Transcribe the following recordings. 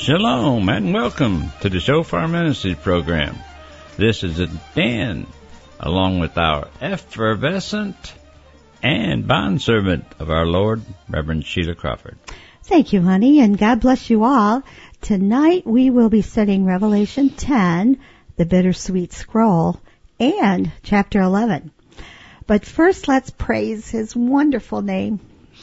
Shalom and welcome to the Shofar Ministries program. This is Dan, along with our effervescent and bondservant of our Lord, Reverend Sheila Crawford. Thank you, honey, and God bless you all. Tonight we will be studying Revelation 10, the bittersweet scroll, and chapter 11. But first, let's praise His wonderful name.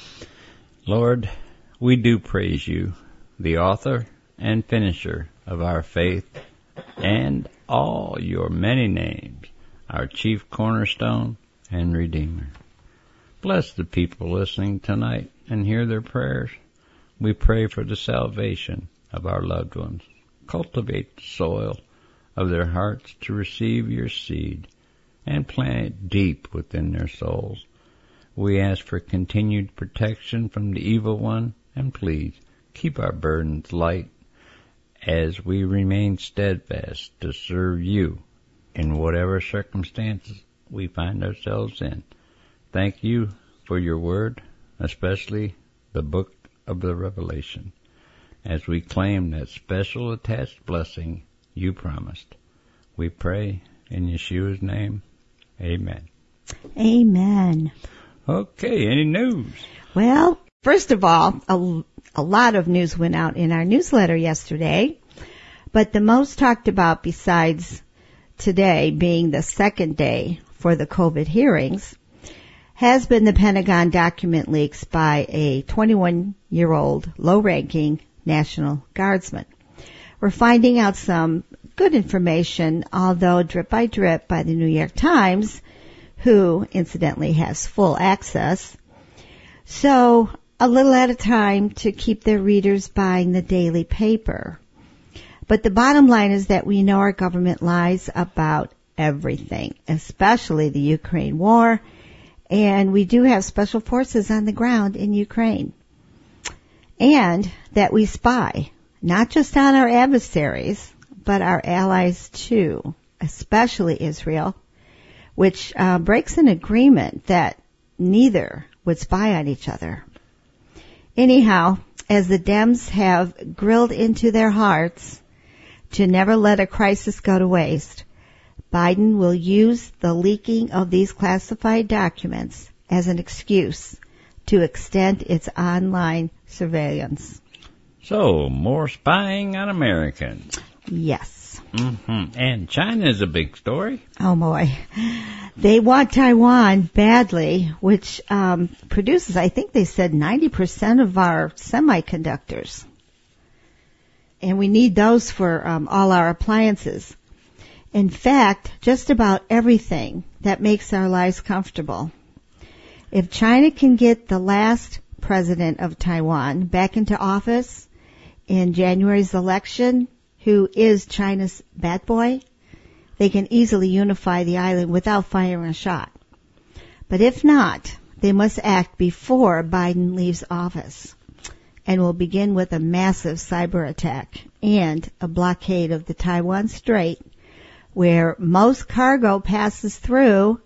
Lord, we do praise you, the author and finisher of our faith, and all your many names, our chief cornerstone and redeemer. Bless the people listening tonight and hear their prayers. We pray for the salvation of our loved ones. Cultivate the soil of their hearts to receive your seed and plant it deep within their souls. We ask for continued protection from the evil one, and please keep our burdens light as we remain steadfast to serve you in whatever circumstances we find ourselves in. Thank you for your word, especially the book of the Revelation, as we claim that special attached blessing you promised. We pray in Yeshua's name. Amen. Amen. Okay, any news? Well, first of all, a lot of news went out in our newsletter yesterday, but the most talked about, besides today being the second day for the COVID hearings, has been the Pentagon document leaks by a 21-year-old low-ranking National Guardsman. We're finding out some good information, although drip by drip, by the New York Times, who incidentally has full access. So a little at a time to keep their readers buying the daily paper. But the bottom line is that we know our government lies about everything, especially the Ukraine war. And we do have special forces on the ground in Ukraine. And that we spy, not just on our adversaries, but our allies too, especially Israel, which breaks an agreement that neither would spy on each other. Anyhow, as the Dems have grilled into their hearts to never let a crisis go to waste, Biden will use the leaking of these classified documents as an excuse to extend its online surveillance. So, more spying on Americans. Yes. And China is a big story. Oh, boy. They want Taiwan badly, which produces, I think they said, 90% of our semiconductors. And we need those for all our appliances. In fact, just about everything that makes our lives comfortable. If China can get the last president of Taiwan back into office in January's election, who is China's bad boy, they can easily unify the island without firing a shot. But if not, they must act before Biden leaves office, and will begin with a massive cyber attack and a blockade of the Taiwan Strait, where most cargo passes through,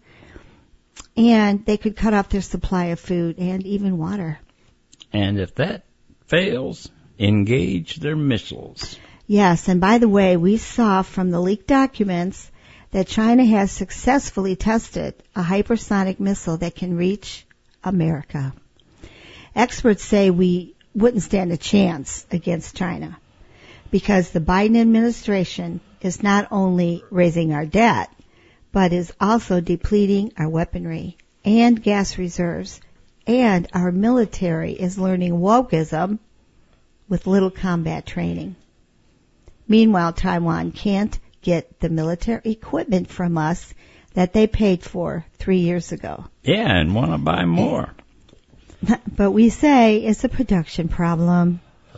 and they could cut off their supply of food and even water. And if that fails, engage their missiles. Yes, and by the way, we saw from the leaked documents that China has successfully tested a hypersonic missile that can reach America. Experts say we wouldn't stand a chance against China because the Biden administration is not only raising our debt, but is also depleting our weaponry and gas reserves, and our military is learning wokeism with little combat training. Meanwhile, Taiwan can't get the military equipment from us that they paid for 3 years ago. Yeah, and want to buy more. But we say it's a production problem.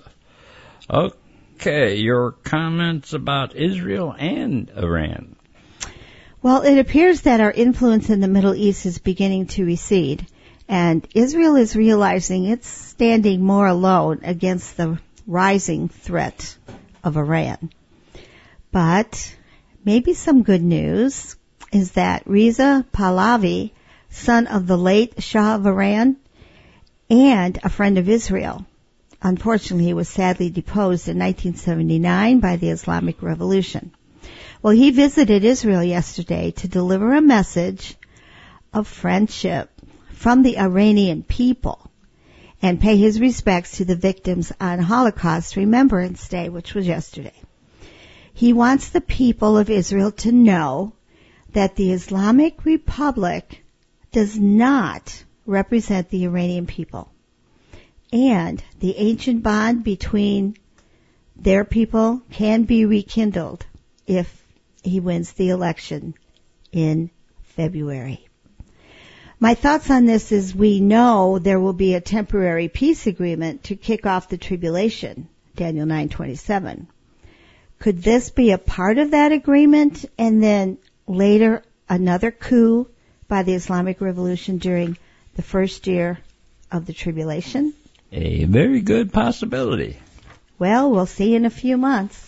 Okay, your comments about Israel and Iran. Well, it appears that our influence in the Middle East is beginning to recede, and Israel is realizing it's standing more alone against the rising threat of Iran. But maybe some good news is that Reza Pahlavi, son of the late Shah of Iran and a friend of Israel, Unfortunately, he was sadly deposed in 1979 by the Islamic Revolution. Well, he visited Israel yesterday to deliver a message of friendship from the Iranian people and pay his respects to the victims on Holocaust Remembrance Day, which was yesterday. He wants the people of Israel to know that the Islamic Republic does not represent the Iranian people. And the ancient bond between their people can be rekindled if he wins the election in February. My thoughts on this is we know there will be a temporary peace agreement to kick off the tribulation, Daniel 9:27. Could this be a part of that agreement and then later another coup by the Islamic Revolution during the first year of the tribulation? A very good possibility. Well, we'll see in a few months.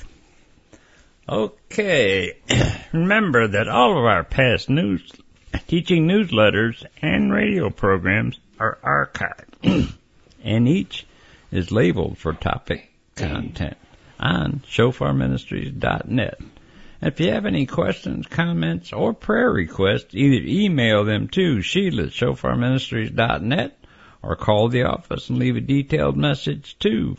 Okay. Remember that all of our past teaching newsletters and radio programs are archived, and each is labeled for topic content on shofarministries.net. If you have any questions, comments, or prayer requests, either email them to Sheila@shofarministries.net or call the office and leave a detailed message to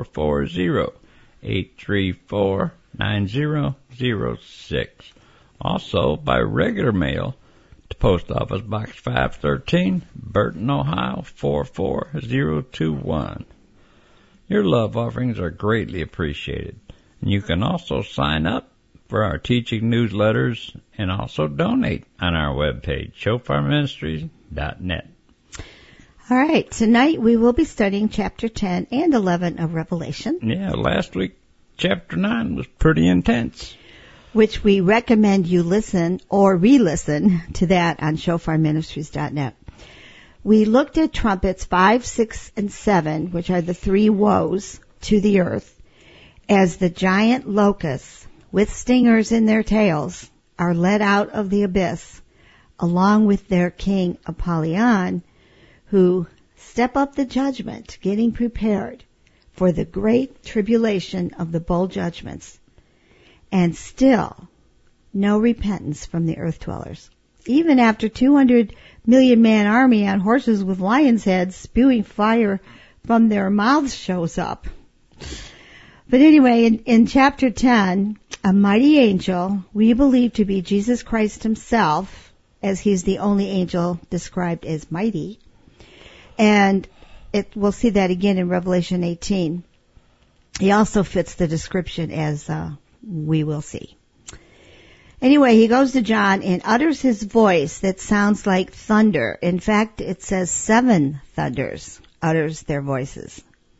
440-834-9006. Also, by regular mail to Post Office Box 513, Burton, Ohio 44021. Your love offerings are greatly appreciated. And you can also sign up for our teaching newsletters and also donate on our webpage, shofarministries.net. All right, tonight we will be studying chapter 10 and 11 of Revelation. Yeah, last week chapter 9 was pretty intense. Which we recommend you listen or re-listen to that on shofarministries.net. We looked at trumpets 5, 6, and 7, which are the three woes to the earth, as the giant locusts with stingers in their tails are led out of the abyss, along with their king Apollyon, who step up the judgment, getting prepared for the great tribulation of the bowl judgments. And still, no repentance from the earth dwellers. Even after 200 million man army on horses with lions' heads spewing fire from their mouths shows up. But anyway, in chapter 10, a mighty angel, we believe to be Jesus Christ himself, as he's the only angel described as mighty. And we'll see that again in Revelation 18. He also fits the description as we will see. Anyway, he goes to John and utters his voice that sounds like thunder. In fact, it says 7 thunders utters their voices.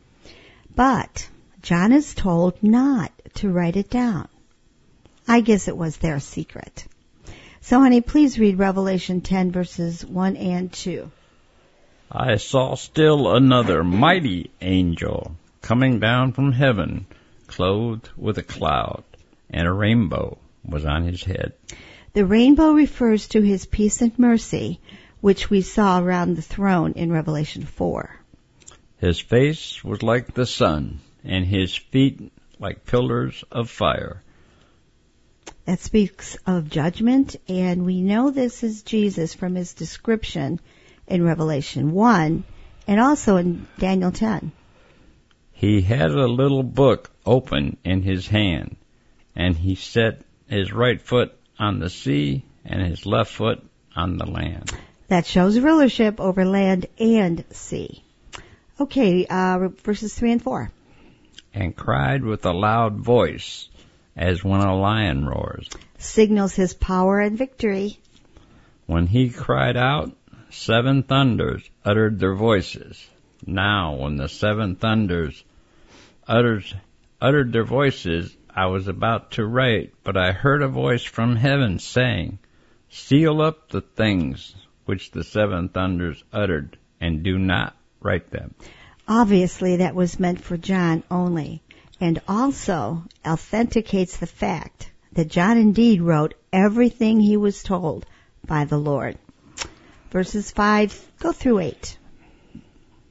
But John is told not to write it down. I guess it was their secret. So, honey, please read Revelation 10, verses 1 and 2. I saw still another mighty angel coming down from heaven, clothed with a cloud, and a rainbow was on his head. The rainbow refers to his peace and mercy, which we saw around the throne in Revelation 4. His face was like the sun, and his feet like pillars of fire. That speaks of judgment, and we know this is Jesus from his description in Revelation 1 and also in Daniel 10. He had a little book open in his hand, and he set his right foot on the sea and his left foot on the land. That shows rulership over land and sea. Okay, verses 3 and 4. And cried with a loud voice, as when a lion roars. Signals his power and victory. When he cried out, 7 thunders uttered their voices. Now, when the 7 thunders uttered their voices, I was about to write, but I heard a voice from heaven saying, Seal up the things which the 7 thunders uttered, and do not write them. Obviously, that was meant for John only, and also authenticates the fact that John indeed wrote everything he was told by the Lord. Verses 5, go through 8.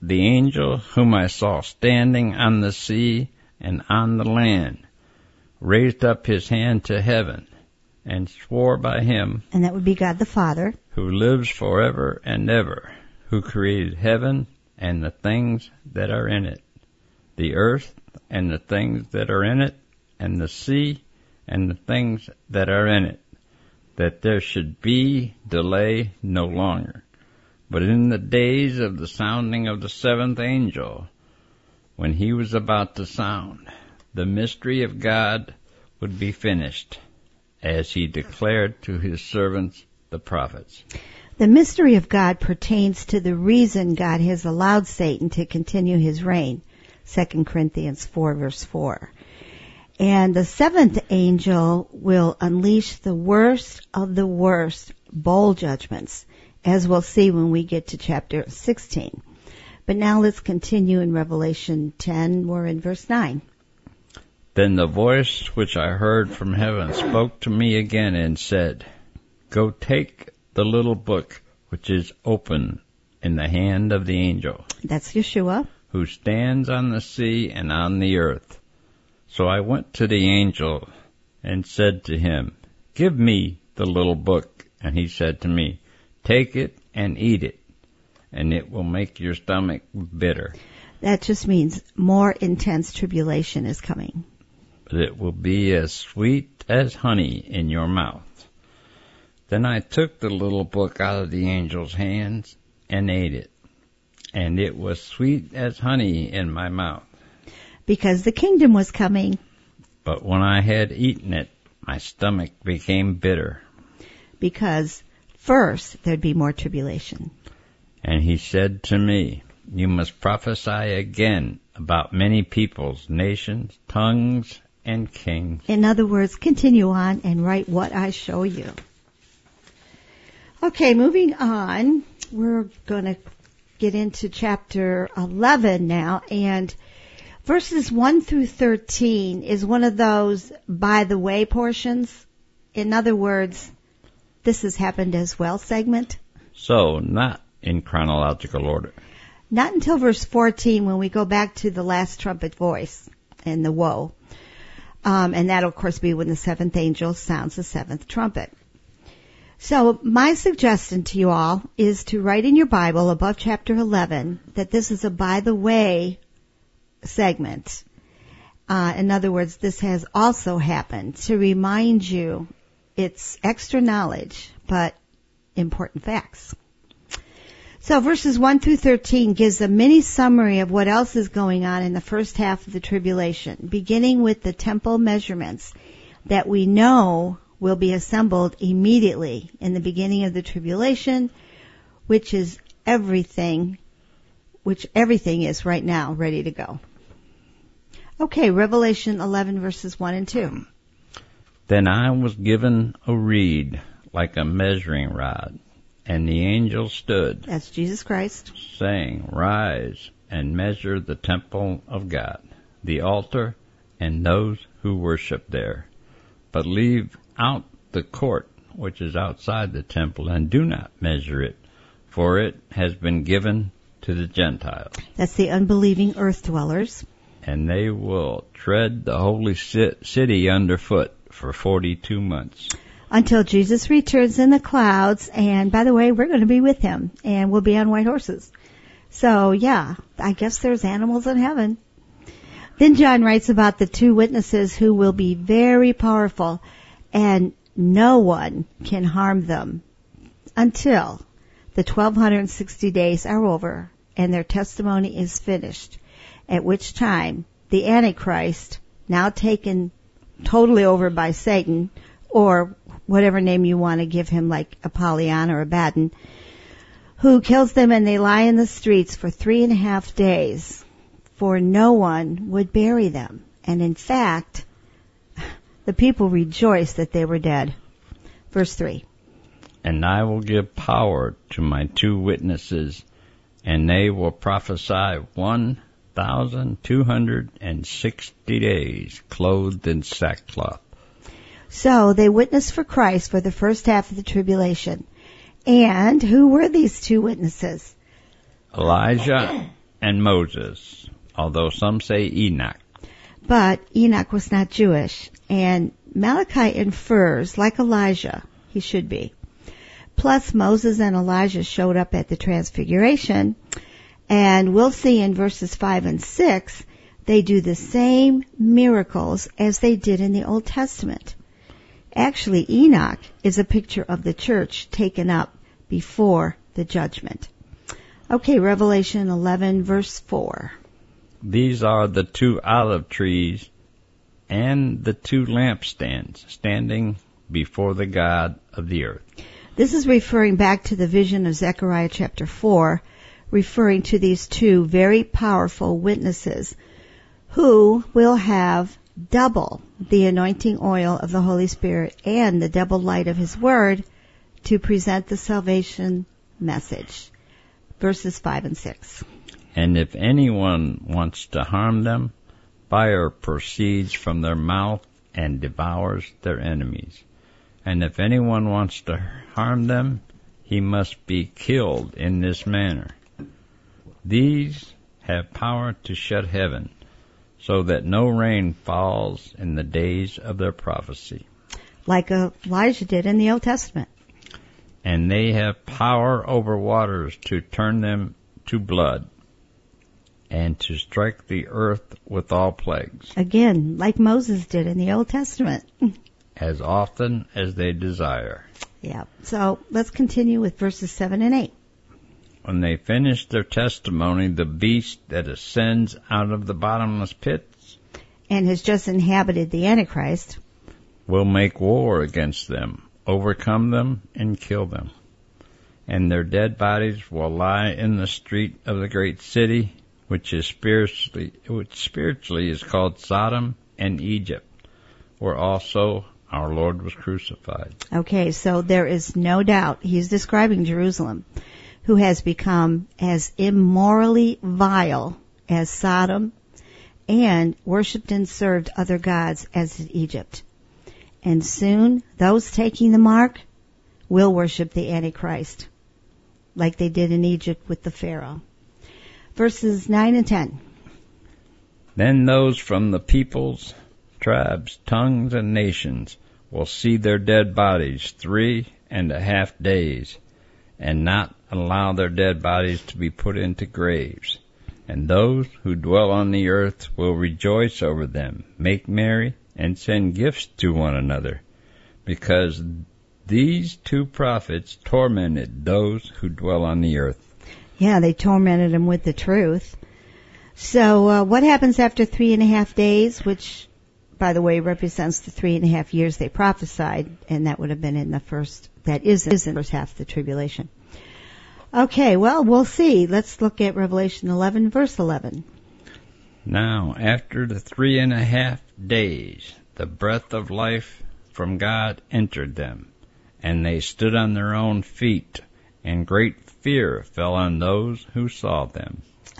the angel whom I saw standing on the sea and on the land raised up his hand to heaven and swore by him, and that would be God the Father, who lives forever and ever, who created heaven and the things that are in it, the earth and the things that are in it, and the sea and the things that are in it, that there should be delay no longer. But in the days of the sounding of the seventh angel, when he was about to sound, the mystery of God would be finished, as he declared to his servants the prophets. The mystery of God pertains to the reason God has allowed Satan to continue his reign, 2 Corinthians 4, verse 4. And the seventh angel will unleash the worst of the worst bowl judgments, as we'll see when we get to chapter 16. But now let's continue in Revelation 10. We're in verse 9. Then the voice which I heard from heaven spoke to me again and said, Go take the little book which is open in the hand of the angel. That's Yeshua. Who stands on the sea and on the earth. So I went to the angel and said to him, Give me the little book. And he said to me, Take it and eat it, and it will make your stomach bitter. That just means more intense tribulation is coming. But it will be as sweet as honey in your mouth. Then I took the little book out of the angel's hands and ate it, and it was sweet as honey in my mouth. Because the kingdom was coming. But when I had eaten it, my stomach became bitter. Because first there'd be more tribulation. And he said to me, You must prophesy again about many peoples, nations, tongues, and kings. In other words, continue on and write what I show you. Okay, moving on. We're going to get into chapter 11 now, and verses 1 through 13 is one of those by the way portions. In other words, this has happened as well segment. So, not in chronological order. Not until verse 14 when we go back to the last trumpet voice and the woe. And that'll, of course, be when the seventh angel sounds the seventh trumpet. So my suggestion to you all is to write in your Bible above chapter 11 that this is a by the way segment. In other words, this has also happened to remind you it's extra knowledge, but important facts. So verses 1 through 13 gives a mini summary of what else is going on in the first half of the tribulation, beginning with the temple measurements that we know will be assembled immediately in the beginning of the tribulation, which everything is right now ready to go. Okay, Revelation 11 verses 1 and 2. Then I was given a reed like a measuring rod, and the angel stood. That's Jesus Christ. Saying, Rise and measure the temple of God, the altar, and those who worship there. But leave out the court which is outside the temple, and do not measure it, for it has been given to the Gentiles. That's the unbelieving earth dwellers. And they will tread the holy city underfoot for 42 months. Until Jesus returns in the clouds, and by the way, we're going to be with him, and we'll be on white horses. So, yeah, I guess there's animals in heaven. Then John writes about the two witnesses who will be very powerful, and no one can harm them until the 1260 days are over and their testimony is finished, at which time the Antichrist, now taken totally over by Satan, or whatever name you want to give him, like Apollyon or Abaddon, who kills them, and they lie in the streets for 3.5 days, for no one would bury them. And in fact, the people rejoiced that they were dead. Verse 3. And I will give power to my two witnesses, and they will prophesy 1,260 days, clothed in sackcloth. So they witnessed for Christ for the first half of the tribulation. And who were these two witnesses? Elijah and Moses, although some say Enoch. But Enoch was not Jewish, and Malachi infers, like Elijah, he should be. Plus, Moses and Elijah showed up at the Transfiguration, and we'll see in verses 5 and 6, they do the same miracles as they did in the Old Testament. Actually, Enoch is a picture of the church taken up before the judgment. Okay, Revelation 11, verse 4. These are the 2 olive trees and the 2 lampstands standing before the God of the earth. This is referring back to the vision of Zechariah chapter 4, referring to these 2 very powerful witnesses who will have double the anointing oil of the Holy Spirit and the double light of His Word to present the salvation message. Verses 5 and 6. And if anyone wants to harm them, fire proceeds from their mouth and devours their enemies. And if anyone wants to harm them, he must be killed in this manner. These have power to shut heaven, so that no rain falls in the days of their prophecy. Like Elijah did in the Old Testament. And they have power over waters to turn them to blood, and to strike the earth with all plagues. Again, like Moses did in the Old Testament. As often as they desire. Yeah. So let's continue with verses 7 and 8. When they finish their testimony, the beast that ascends out of the bottomless pits and has just inhabited the Antichrist will make war against them, overcome them, and kill them. And their dead bodies will lie in the street of the great city, which spiritually is called Sodom and Egypt, where also our Lord was crucified. Okay, so there is no doubt he's describing Jerusalem, who has become as immorally vile as Sodom and worshipped and served other gods as did Egypt. And soon, those taking the mark will worship the Antichrist, like they did in Egypt with the Pharaoh. Verses 9 and 10. Then those from the peoples, tribes, tongues, and nations will see their dead bodies 3.5 days, and not allow their dead bodies to be put into graves. And those who dwell on the earth will rejoice over them, make merry, and send gifts to one another, because these 2 prophets tormented those who dwell on the earth. Yeah, they tormented him with the truth. So what happens after 3.5 days, which, by the way, represents the 3.5 years they prophesied, and that would have been in the first half of the tribulation. Okay, well, we'll see. Let's look at Revelation 11, verse 11. Now, after the 3.5 days, the breath of life from God entered them, and they stood on their own feet, and great fear fell on those who saw them.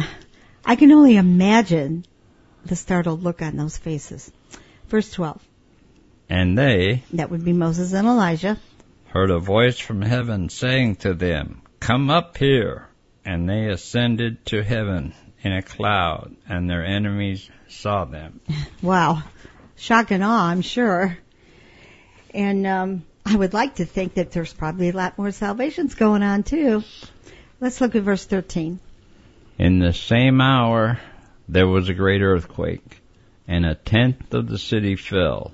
I can only imagine the startled look on those faces. Verse 12. And they, that would be Moses and Elijah, heard a voice from heaven saying to them, Come up here. And they ascended to heaven in a cloud, and their enemies saw them. Wow. Shock and awe, I'm sure. And I would like to think that there's probably a lot more salvations going on, too. Let's look at verse 13. In the same hour there was a great earthquake, and 1/10 of the city fell.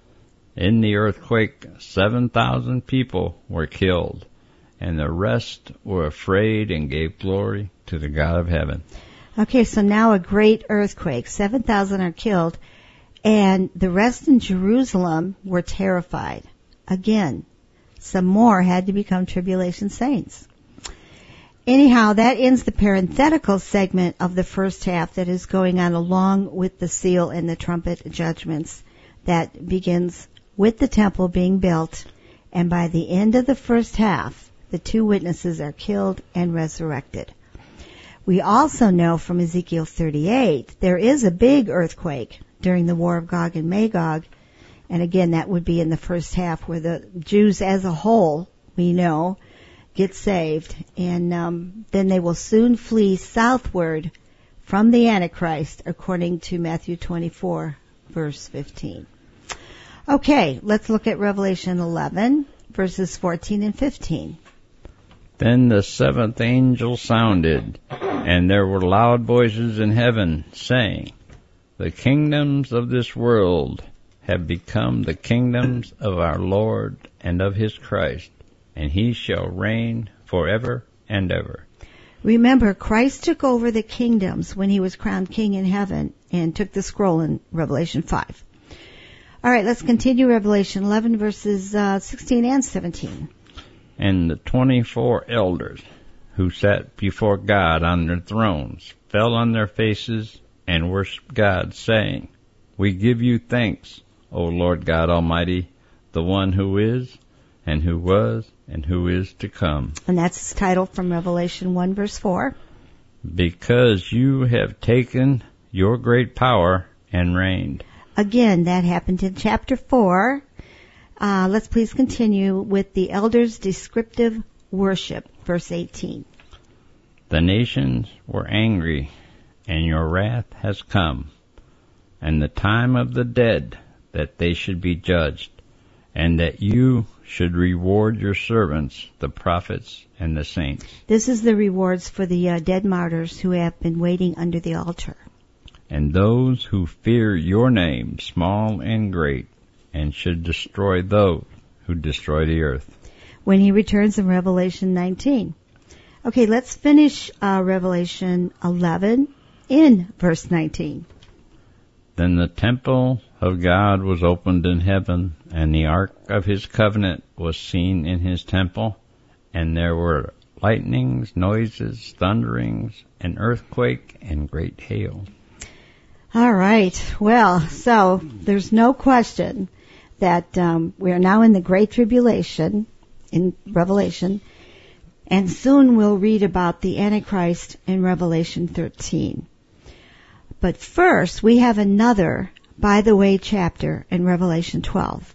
In the earthquake 7,000 people were killed, and the rest were afraid and gave glory to the God of heaven. Okay, so now a great earthquake. 7,000 are killed, and the rest in Jerusalem were terrified. Again, some more had to become tribulation saints. Anyhow, that ends the parenthetical segment of the first half that is going on along with the seal and the trumpet judgments that begins with the temple being built, and by the end of the first half, the 2 witnesses are killed and resurrected. We also know from Ezekiel 38 there is a big earthquake during the war of Gog and Magog, and again that would be in the first half where the Jews as a whole, we know, get saved, and then they will soon flee southward from the Antichrist, according to Matthew 24, verse 15. Okay, let's look at Revelation 11, verses 14 and 15. Then the seventh angel sounded, and there were loud voices in heaven, saying, The kingdoms of this world have become the kingdoms of our Lord and of his Christ, and he shall reign forever and ever. Remember, Christ took over the kingdoms when he was crowned king in heaven and took the scroll in Revelation 5. All right, let's continue Revelation 11, verses 16 and 17. And the 24 elders who sat before God on their thrones fell on their faces and worshipped God, saying, We give you thanks, O Lord God Almighty, the one who is, and who was, and who is to come. And that's the title from Revelation 1, verse 4. Because you have taken your great power and reigned. Again, that happened in chapter 4. Let's please continue with the elders' descriptive worship, verse 18. The nations were angry, and your wrath has come, and the time of the dead, that they should be judged, and that you should reward your servants, the prophets and the saints. This is the rewards for the dead martyrs who have been waiting under the altar. And those who fear your name, small and great, and should destroy those who destroy the earth. When he returns in Revelation 19. Okay, let's finish Revelation 11 in verse 19. Then the temple of God was opened in heaven, and the ark of his covenant was seen in his temple, and there were lightnings, noises, thunderings, an earthquake, and great hail. All right. Well, so there's no question that we are now in the Great Tribulation in Revelation, and soon we'll read about the Antichrist in Revelation 13. But first, we have another by-the-way chapter in Revelation 12.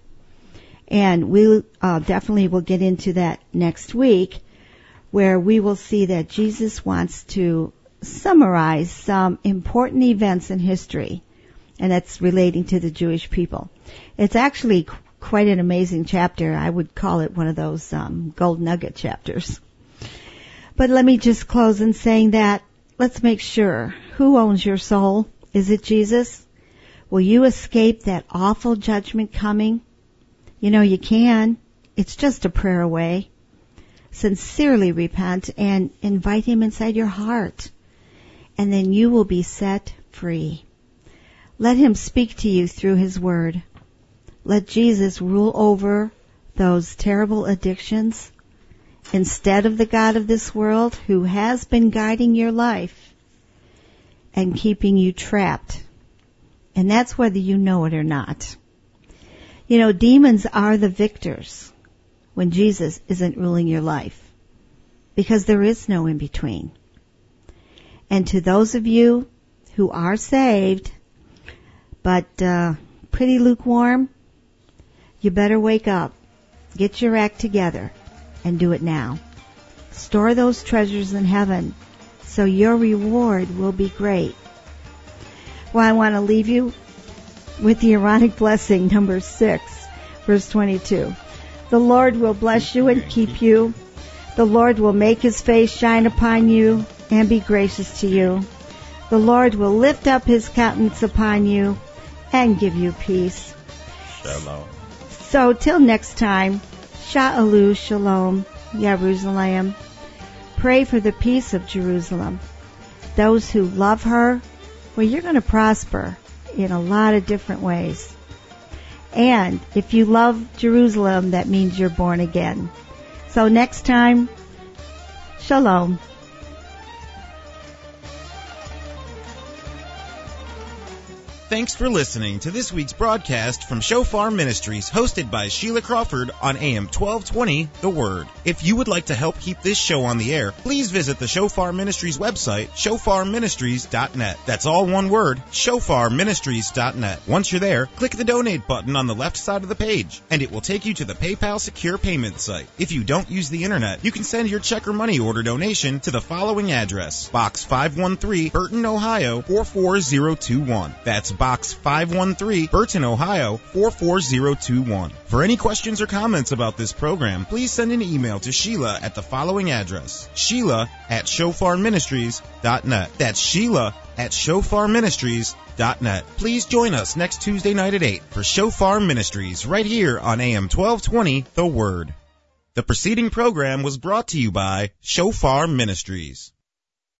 And we definitely will get into that next week, where we will see that Jesus wants to summarize some important events in history, and that's relating to the Jewish people. It's actually quite an amazing chapter. I would call it one of those gold nugget chapters. But let me just close in saying that let's make sure. Who owns your soul? Is it Jesus? Will you escape that awful judgment coming? You know you can. It's just a prayer away. Sincerely repent and invite him inside your heart, and then you will be set free. Let him speak to you through his word. Let Jesus rule over those terrible addictions instead of the god of this world who has been guiding your life and keeping you trapped. And that's whether you know it or not. You know, demons are the victors when Jesus isn't ruling your life, because there is no in between. And to those of you who are saved, but pretty lukewarm, you better wake up, get your act together, and do it now. Store those treasures in heaven so your reward will be great. Well, I want to leave you with the Aaronic blessing, number 6, verse 22. The Lord will bless you and keep you. The Lord will make his face shine upon you and be gracious to you. The Lord will lift up his countenance upon you and give you peace. Shalom. So till next time, Sha'alu Shalom, Jerusalem. Pray for the peace of Jerusalem. Those who love her, well, you're going to prosper in a lot of different ways. And if you love Jerusalem, that means you're born again. So next time, Shalom. Thanks for listening to this week's broadcast from Shofar Ministries, hosted by Sheila Crawford on AM 1220, The Word. If you would like to help keep this show on the air, please visit the Shofar Ministries website, shofarministries.net. That's all one word, shofarministries.net. Once you're there, click the donate button on the left side of the page, and it will take you to the PayPal secure payment site. If you don't use the internet, you can send your check or money order donation to the following address: Box 513, Burton, Ohio 44021. That's Box 513, Burton, Ohio 44021. For any questions or comments about this program, please send an email to Sheila at the following address: Sheila@shofarministries.net. That's Sheila@shofarministries.net. Please join us next Tuesday night at 8 for Shofar Ministries, right here on AM 1220, The Word. The preceding program was brought to you by Shofar Ministries.